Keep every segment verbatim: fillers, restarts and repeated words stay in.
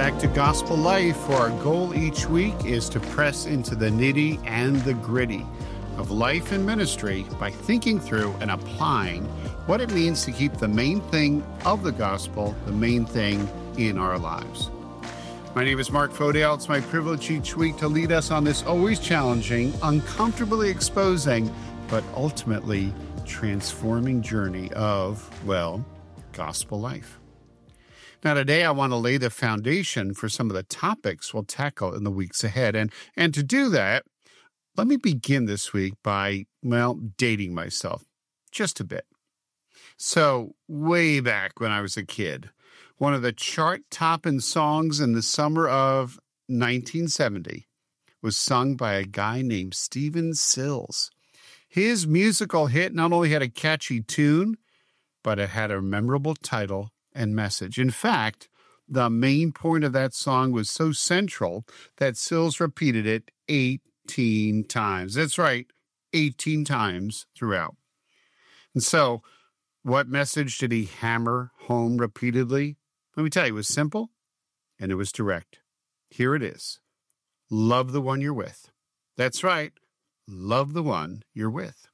back to Gospel Life, for our goal each week is to press into the nitty and the gritty of life and ministry by thinking through and applying what it means to keep the main thing of the gospel, the main thing in our lives. My name is Mark Fodale. It's my privilege each week to lead us on this always challenging, uncomfortably exposing, but ultimately transforming journey of, well, gospel life. Now, today I want to lay the foundation for some of the topics we'll tackle in the weeks ahead. And, and to do that, let me begin this week by, well, dating myself just a bit. So, way back when I was a kid, one of the chart-topping songs in the summer of nineteen seventy was sung by a guy named Stephen Stills. His musical hit not only had a catchy tune, but it had a memorable title and message. In fact, the main point of that song was so central that Stills repeated it eighteen times. That's right, eighteen times throughout. And so, what message did he hammer home repeatedly? Let me tell you, it was simple and it was direct. Here it is. Love the one you're with. That's right. Love the one you're with.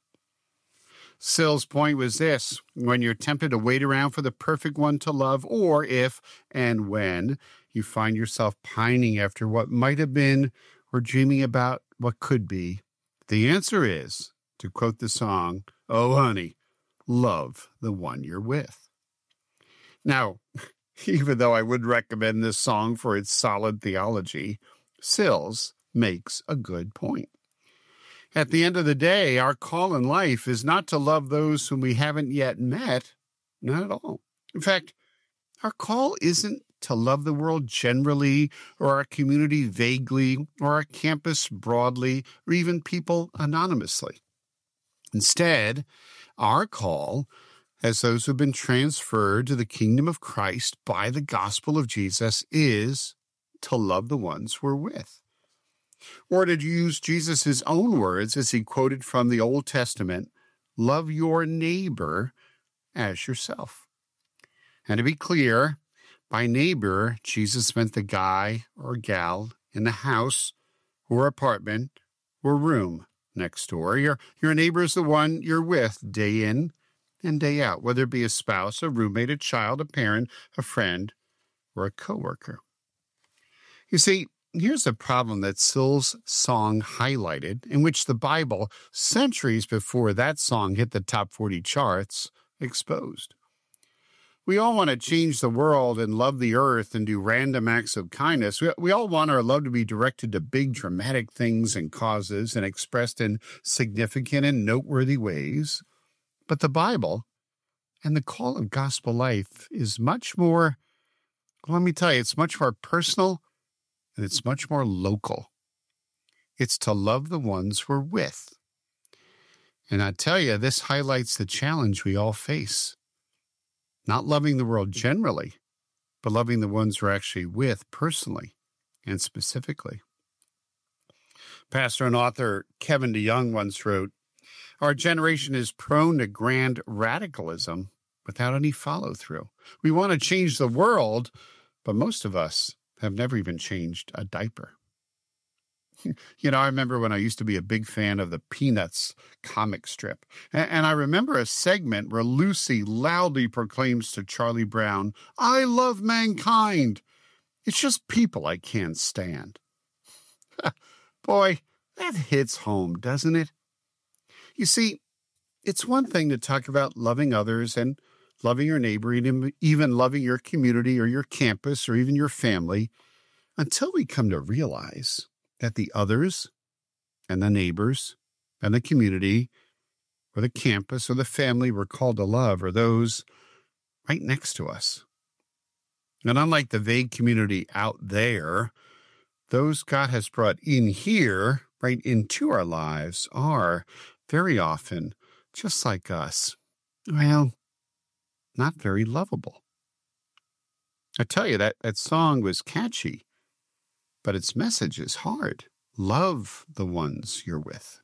Stills' point was this: when you're tempted to wait around for the perfect one to love, or if and when you find yourself pining after what might have been or dreaming about what could be, the answer is, to quote the song, "Oh, honey, love the one you're with." Now, even though I would recommend this song for its solid theology, Stills makes a good point. At the end of the day, our call in life is not to love those whom we haven't yet met, not at all. In fact, our call isn't to love the world generally, or our community vaguely, or our campus broadly, or even people anonymously. Instead, our call, as those who have been transferred to the kingdom of Christ by the gospel of Jesus, is to love the ones we're with. Or to use Jesus' own words as he quoted from the Old Testament, love your neighbor as yourself. And to be clear, by neighbor, Jesus meant the guy or gal in the house or apartment or room next door. Your, your neighbor is the one you're with day in and day out, whether it be a spouse, a roommate, a child, a parent, a friend, or a coworker. You see, here's the problem that Stills' song highlighted, in which the Bible, centuries before that song hit the top forty charts, exposed. We all want to change the world and love the earth and do random acts of kindness. We, we all want our love to be directed to big, dramatic things and causes and expressed in significant and noteworthy ways. But the Bible and the call of gospel life is much more, let me tell you, it's much more personal, and it's much more local. It's to love the ones we're with. And I tell you, this highlights the challenge we all face. Not loving the world generally, but loving the ones we're actually with personally and specifically. Pastor and author Kevin DeYoung once wrote, "Our generation is prone to grand radicalism without any follow-through. We want to change the world, but most of us have never even changed a diaper." You know, I remember when I used to be a big fan of the Peanuts comic strip. And, and I remember a segment where Lucy loudly proclaims to Charlie Brown, "I love mankind. It's just people I can't stand." Boy, that hits home, doesn't it? You see, it's one thing to talk about loving others and loving your neighbor, and even loving your community or your campus or even your family, until we come to realize that the others and the neighbors and the community or the campus or the family we're called to love are those right next to us. And unlike the vague community out there, those God has brought in here, right into our lives, are very often just like us. Well, not very lovable. I tell you, that, that song was catchy, but its message is hard. Love the ones you're with.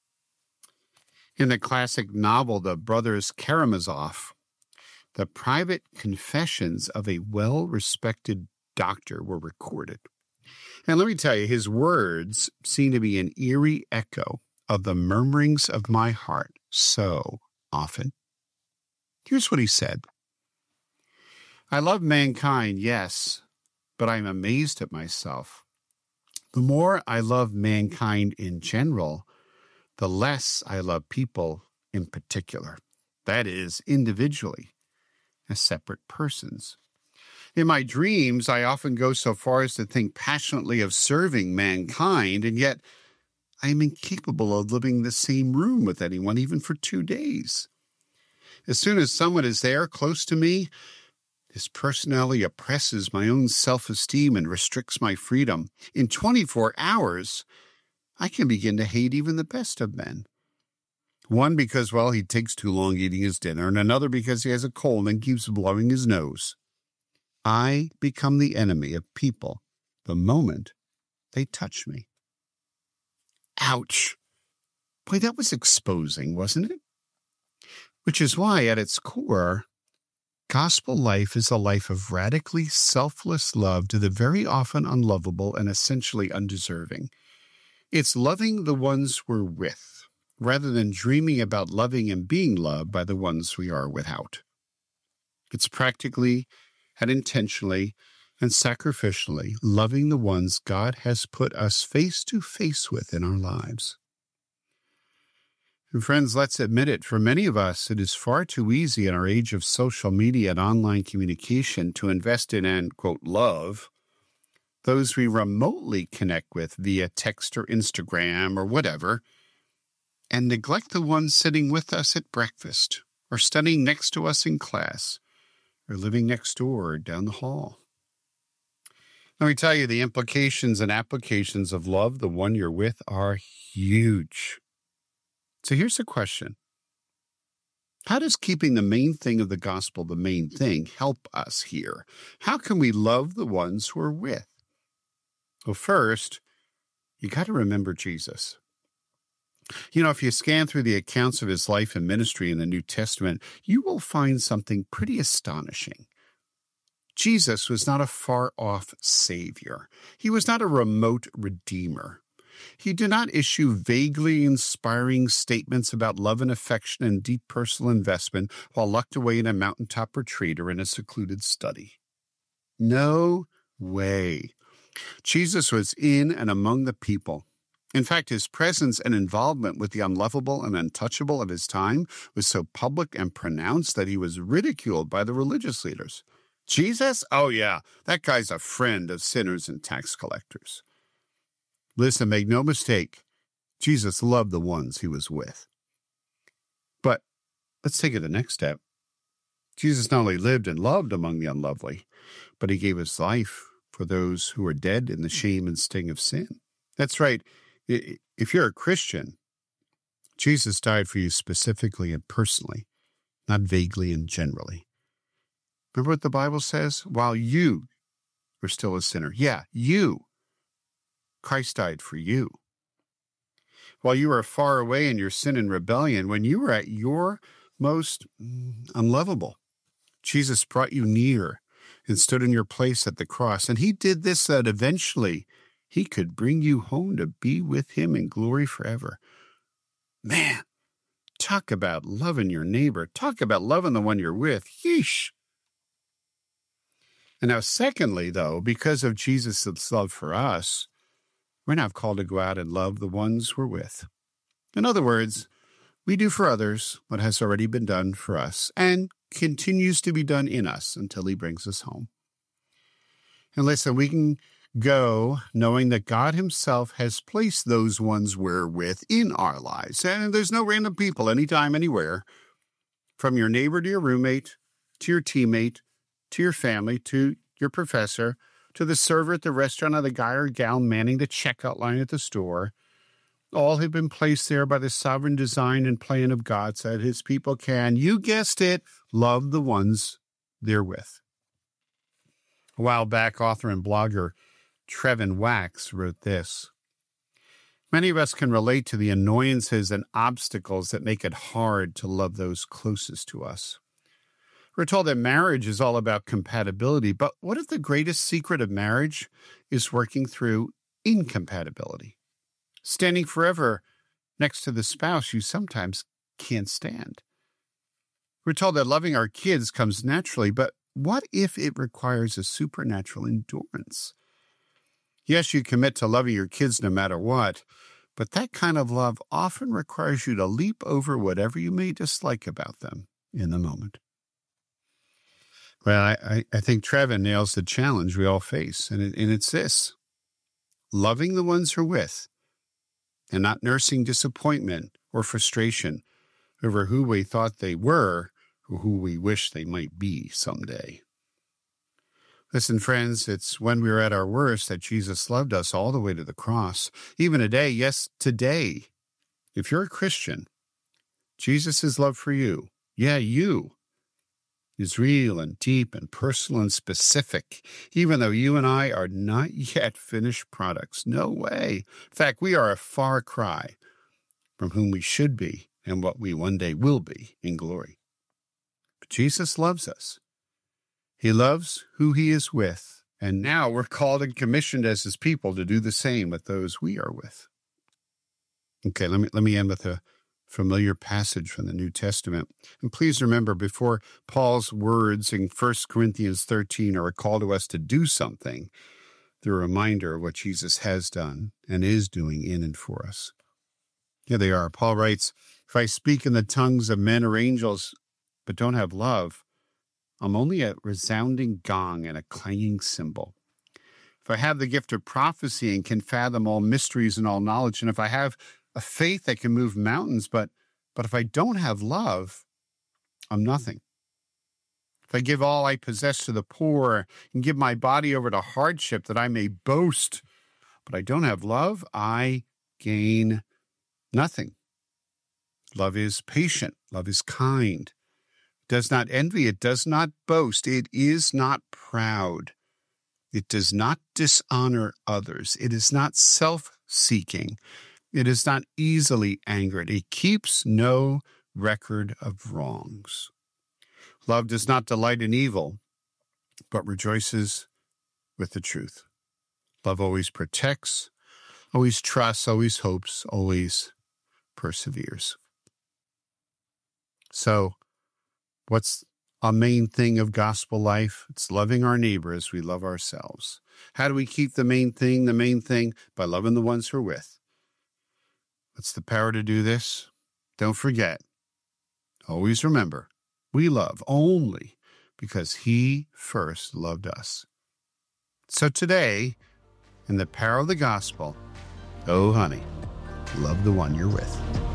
In the classic novel, The Brothers Karamazov, the private confessions of a well-respected doctor were recorded. And let me tell you, his words seem to be an eerie echo of the murmurings of my heart so often. Here's what he said. I love mankind, yes, but I'm amazed at myself. The more I love mankind in general, the less I love people in particular. That is, individually, as separate persons. In my dreams, I often go so far as to think passionately of serving mankind, and yet I am incapable of living in the same room with anyone, even for two days. As soon as someone is there close to me, this personality oppresses my own self-esteem and restricts my freedom. In twenty-four hours, I can begin to hate even the best of men. One because, well, he takes too long eating his dinner, and another because he has a cold and keeps blowing his nose. I become the enemy of people the moment they touch me. Ouch. Boy, that was exposing, wasn't it? Which is why, at its core, gospel life is a life of radically selfless love to the very often unlovable and essentially undeserving. It's loving the ones we're with, rather than dreaming about loving and being loved by the ones we are without. It's practically and intentionally and sacrificially loving the ones God has put us face to face with in our lives. And friends, let's admit it, for many of us, it is far too easy in our age of social media and online communication to invest in and, quote, love those we remotely connect with via text or Instagram or whatever, and neglect the ones sitting with us at breakfast or studying next to us in class or living next door or down the hall. Let me tell you, the implications and applications of love, the one you're with, are huge. So here's the question. How does keeping the main thing of the gospel the main thing help us here? How can we love the ones we're with? Well, first, you got to remember Jesus. You know, if you scan through the accounts of his life and ministry in the New Testament, you will find something pretty astonishing. Jesus was not a far-off savior. He was not a remote redeemer. He did not issue vaguely inspiring statements about love and affection and deep personal investment while locked away in a mountaintop retreat or in a secluded study. No way. Jesus was in and among the people. In fact, his presence and involvement with the unlovable and untouchable of his time was so public and pronounced that he was ridiculed by the religious leaders. Jesus? Oh yeah, that guy's a friend of sinners and tax collectors. Listen, make no mistake, Jesus loved the ones he was with. But let's take it the next step. Jesus not only lived and loved among the unlovely, but he gave his life for those who are dead in the shame and sting of sin. That's right. If you're a Christian, Jesus died for you specifically and personally, not vaguely and generally. Remember what the Bible says? While you were still a sinner. Yeah, you. Christ died for you. While you were far away in your sin and rebellion, when you were at your most unlovable, Jesus brought you near and stood in your place at the cross. And he did this so that eventually he could bring you home to be with him in glory forever. Man, talk about loving your neighbor. Talk about loving the one you're with. Yeesh. And now, secondly, though, because of Jesus' love for us, we're now called to go out and love the ones we're with. In other words, we do for others what has already been done for us and continues to be done in us until he brings us home. And listen, we can go knowing that God himself has placed those ones we're with in our lives. And there's no random people anytime, anywhere, from your neighbor to your roommate, to your teammate, to your family, to your professor, to the server at the restaurant, or the guy or gal manning the checkout line at the store. All have been placed there by the sovereign design and plan of God so that his people can, you guessed it, love the ones they're with. A while back, author and blogger Trevin Wax wrote this. Many of us can relate to the annoyances and obstacles that make it hard to love those closest to us. We're told that marriage is all about compatibility, but what if the greatest secret of marriage is working through incompatibility? Standing forever next to the spouse you sometimes can't stand. We're told that loving our kids comes naturally, but what if it requires a supernatural endurance? Yes, you commit to loving your kids no matter what, but that kind of love often requires you to leap over whatever you may dislike about them in the moment. Well, I, I think Trevin nails the challenge we all face, and, it, and it's this: loving the ones we're with and not nursing disappointment or frustration over who we thought they were or who we wish they might be someday. Listen, friends, it's when we were at our worst that Jesus loved us all the way to the cross. Even today, yes, today, if you're a Christian, Jesus' love for you, yeah, you, is real and deep and personal and specific, even though you and I are not yet finished products. No way. In fact, we are a far cry from whom we should be and what we one day will be in glory. But Jesus loves us. He loves who he is with, and now we're called and commissioned as his people to do the same with those we are with. Okay, let me let me end with a familiar passage from the New Testament. And please remember, before Paul's words in First Corinthians thirteen are a call to us to do something, they're a reminder of what Jesus has done and is doing in and for us. Here they are. Paul writes, "If I speak in the tongues of men or angels, but don't have love, I'm only a resounding gong and a clanging cymbal. If I have the gift of prophecy and can fathom all mysteries and all knowledge, and if I have a faith that can move mountains, but but if I don't have love, I'm nothing. If I give all I possess to the poor and give my body over to hardship that I may boast, but I don't have love, I gain nothing. Love is patient. Love is kind. It does not envy. It does not boast. It is not proud. It does not dishonor others. It is not self-seeking. It is not easily angered. It keeps no record of wrongs. Love does not delight in evil, but rejoices with the truth. Love always protects, always trusts, always hopes, always perseveres." So, what's a main thing of gospel life? It's loving our neighbor as we love ourselves. How do we keep the main thing the main thing? By loving the ones we're with. What's the power to do this? Don't forget. Always remember, we love only because he first loved us. So today, in the power of the gospel, oh honey, love the one you're with.